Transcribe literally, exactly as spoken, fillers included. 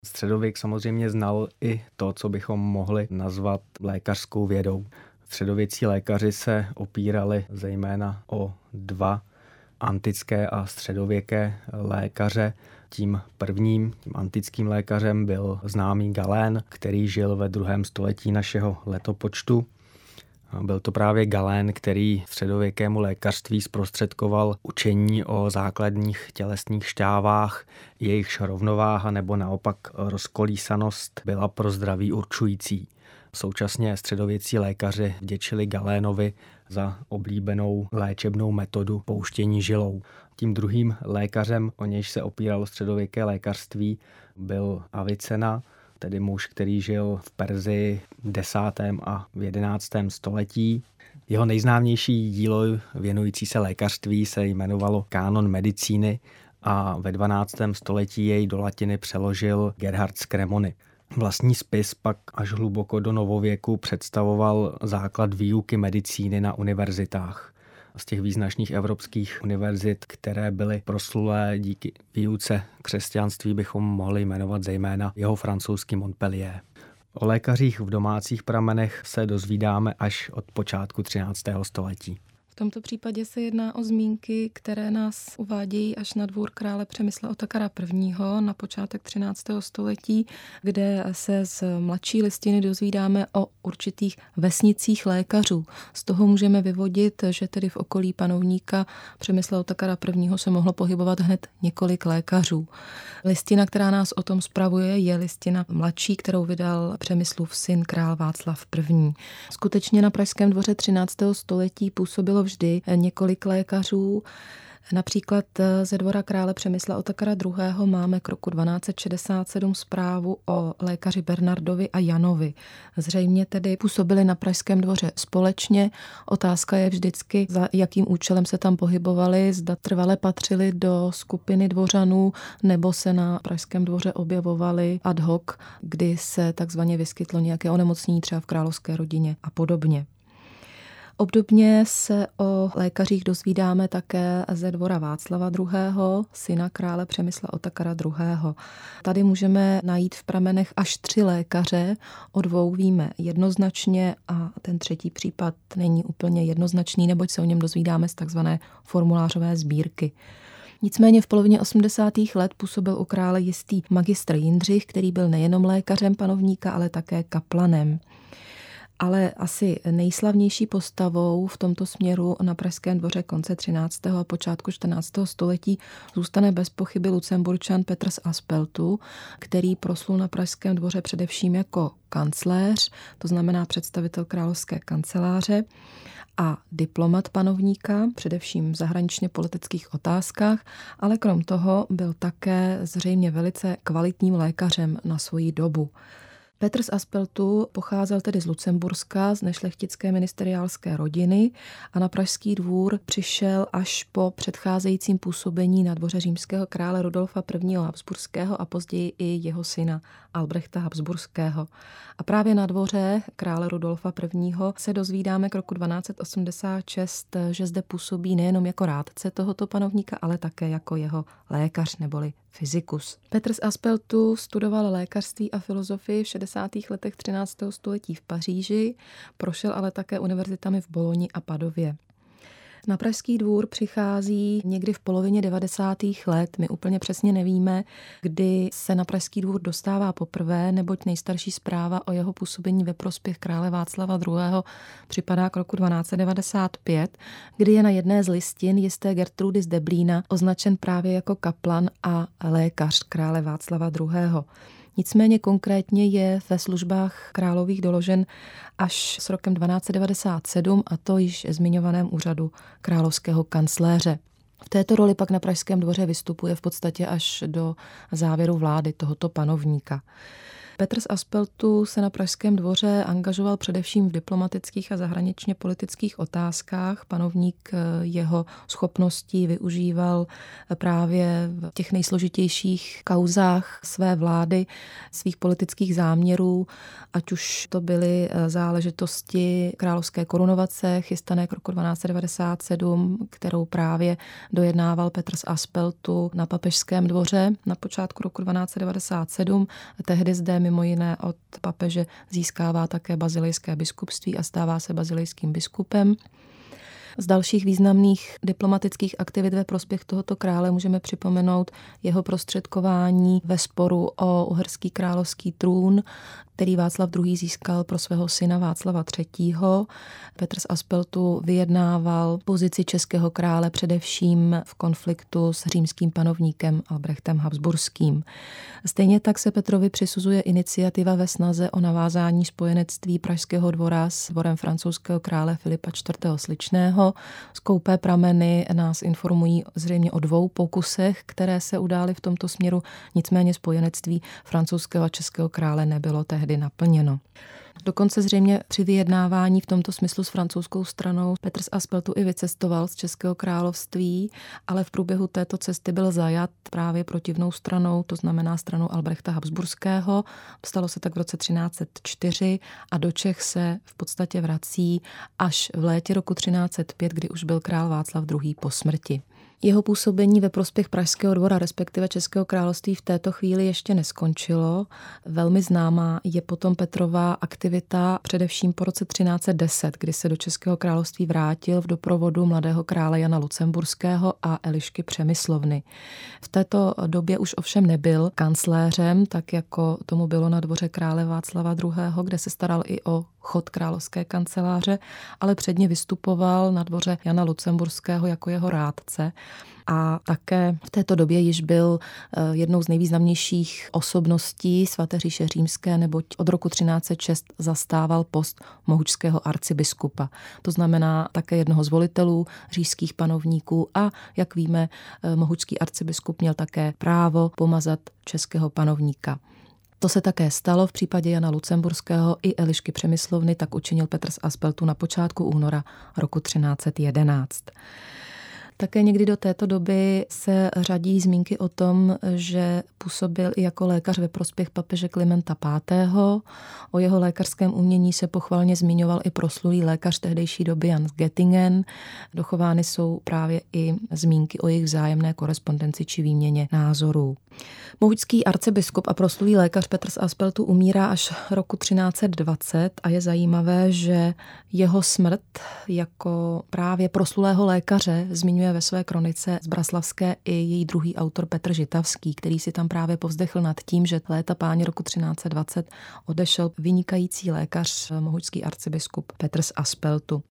Středověk samozřejmě znal i to, co bychom mohli nazvat lékařskou vědou. Středověcí lékaři se opírali zejména o dva antické a středověké lékaře. Tím prvním, tím antickým lékařem byl známý Galén, který žil ve druhém století našeho letopočtu. Byl to právě Galén, který středověkému lékařství zprostředkoval učení o základních tělesných šťávách, jejichž rovnováha nebo naopak rozkolísanost byla pro zdraví určující. Současně středověcí lékaři vděčili Galénovi za oblíbenou léčebnou metodu pouštění žilou. Tím druhým lékařem, o nějž se opíralo středověké lékařství, byl Avicena, tedy muž, který žil v Persii v desátém a v jedenáctém století. Jeho nejznámější dílo věnující se lékařství se jmenovalo Kánon medicíny a ve dvanáctém století jej do latiny přeložil Gerhard z Cremony. Vlastní spis pak až hluboko do novověku představoval základ výuky medicíny na univerzitách. Z těch význačných evropských univerzit, které byly proslulé díky výuce křesťanství, bychom mohli jmenovat zejména jeho francouzský Montpellier. O lékařích v domácích pramenech se dozvídáme až od počátku třináctého století. V tomto případě se jedná o zmínky, které nás uvádějí až na dvůr krále Přemysla Otakara I. na počátek třináctého století, kde se z mladší listiny dozvídáme o určitých vesnicích lékařů. Z toho můžeme vyvodit, že tedy v okolí panovníka Přemysla Otakara I. se mohlo pohybovat hned několik lékařů. Listina, která nás o tom spravuje, je listina mladší, kterou vydal Přemyslův syn král Václav I. Skutečně na pražském dvoře třináctého století působilo vždy několik lékařů. Například ze dvora krále Přemysla Otakara druhého. máme k roku dvanáct set šedesát sedm zprávu o lékaři Bernardovi a Janovi. Zřejmě tedy působili na pražském dvoře společně. Otázka je vždycky, za jakým účelem se tam pohybovali, zda trvale patřili do skupiny dvořanů, nebo se na pražském dvoře objevovali ad hoc, kdy se takzvaně vyskytlo nějaké onemocnění třeba v královské rodině a podobně. Obdobně se o lékařích dozvídáme také ze dvora Václava druhého., syna krále Přemysla Otakara druhého. Tady můžeme najít v pramenech až tři lékaře, o dvou víme jednoznačně a ten třetí případ není úplně jednoznačný, neboť se o něm dozvídáme z takzvané formulářové sbírky. Nicméně v polovině osmdesátých let působil u krále jistý magistr Jindřich, který byl nejenom lékařem panovníka, ale také kaplanem. Ale asi nejslavnější postavou v tomto směru na pražském dvoře konce třináctého a počátku čtrnáctého století zůstane bez pochyby Lucemburčan Petr z Aspeltu, který proslul na pražském dvoře především jako kancléř, to znamená představitel královské kanceláře, a diplomat panovníka, především v zahraničně politických otázkách, ale krom toho byl také zřejmě velice kvalitním lékařem na svoji dobu. Petr z Aspeltu pocházel tedy z Lucemburska, z nešlechtické ministeriálské rodiny a na pražský dvůr přišel až po předcházejícím působení na dvoře římského krále Rudolfa I. Habsburského a později i jeho syna Albrechta Habsburského. A právě na dvoře krále Rudolfa I. se dozvídáme k roku dvanáct set osmdesát šest, že zde působí nejenom jako rádce tohoto panovníka, ale také jako jeho lékař neboli fyzikus. Petr z Aspeltu studoval lékařství a filozofii v šedesátých letech třináctého století v Paříži, prošel ale také univerzitami v Boloni a Padově. Na pražský dvůr přichází někdy v polovině devadesátých let. My úplně přesně nevíme, kdy se na pražský dvůr dostává poprvé, neboť nejstarší zpráva o jeho působení ve prospěch krále Václava druhého. připadá k roku dvanáct set devadesát pět, kdy je na jedné z listin jisté Gertrudy z Deblína označen právě jako kaplan a lékař krále Václava druhého. Nicméně konkrétně je ve službách králových doložen až s rokem dvanáct set devadesát sedm, a to již zmiňovaném úřadu královského kancléře. V této roli pak na pražském dvoře vystupuje v podstatě až do závěru vlády tohoto panovníka. Petr z Aspeltu se na pražském dvoře angažoval především v diplomatických a zahraničně politických otázkách. Panovník jeho schopností využíval právě v těch nejsložitějších kauzách své vlády, svých politických záměrů, ať už to byly záležitosti královské korunovace, chystané k roku dvanáct set devadesát sedm, kterou právě dojednával Petr z Aspeltu na papežském dvoře na počátku roku dvanáct set devadesát sedm. Tehdy zde mimo jiné od papeže získává také bazilejské biskupství a stává se bazilejským biskupem. Z dalších významných diplomatických aktivit ve prospěch tohoto krále můžeme připomenout jeho prostředkování ve sporu o uherský královský trůn, který Václav druhý. Získal pro svého syna Václava třetího. Petr z Aspeltu vyjednával pozici českého krále především v konfliktu s římským panovníkem Albrechtem Habsburským. Stejně tak se Petrovi přisuzuje iniciativa ve snaze o navázání spojenectví pražského dvora s dvorem francouzského krále Filipa čtvrtého. Sličného. Skoupé prameny nás informují zřejmě o dvou pokusech, které se udály v tomto směru, nicméně spojenectví francouzského a českého krále nebylo tehdy naplněno. Dokonce zřejmě při vyjednávání v tomto smyslu s francouzskou stranou Petr z Aspeltu i vycestoval z Českého království, ale v průběhu této cesty byl zajat právě protivnou stranou, to znamená stranou Albrechta Habsburského. Stalo se tak v roce třináct set čtyři a do Čech se v podstatě vrací až v létě roku třináct set pět, kdy už byl král Václav druhý. po smrti. Jeho působení ve prospěch pražského dvora, respektive Českého království v této chvíli ještě neskončilo. Velmi známá je potom Petrova aktivita především po roce třináct set deset, kdy se do Českého království vrátil v doprovodu mladého krále Jana Lucemburského a Elišky Přemyslovny. V této době už ovšem nebyl kancléřem, tak jako tomu bylo na dvoře krále Václava druhého., kde se staral i o chod královské kanceláře, ale předně vystupoval na dvoře Jana Lucemburského jako jeho rádce. A také v této době již byl jednou z nejvýznamnějších osobností svaté říše římské, neboť od roku třináct set šest zastával post mohučského arcibiskupa. To znamená také jednoho z volitelů říšských panovníků a, jak víme, mohučský arcibiskup měl také právo pomazat českého panovníka. To se také stalo v případě Jana Lucemburského i Elišky Přemyslovny, tak učinil Petr z Aspeltu na počátku února roku třináct set jedenáct. Také někdy do této doby se řadí zmínky o tom, že působil i jako lékař ve prospěch papeže Klimenta pátého. O jeho lékařském umění se pochvalně zmiňoval i proslulý lékař tehdejší doby Jan z Göttingen. Dochovány jsou právě i zmínky o jejich vzájemné korespondenci či výměně názorů. Mohučský arcibiskup a proslulý lékař Petr z Aspeltu umírá až roku třináct set dvacet a je zajímavé, že jeho smrt jako právě proslulého lékaře zmiňuje ve své kronice Zbraslavské i její druhý autor Petr Žitavský, který si tam právě povzdechl nad tím, že léta páně roku třináct set dvacet odešel vynikající lékař, mohučský arcibiskup Petr z Aspeltu.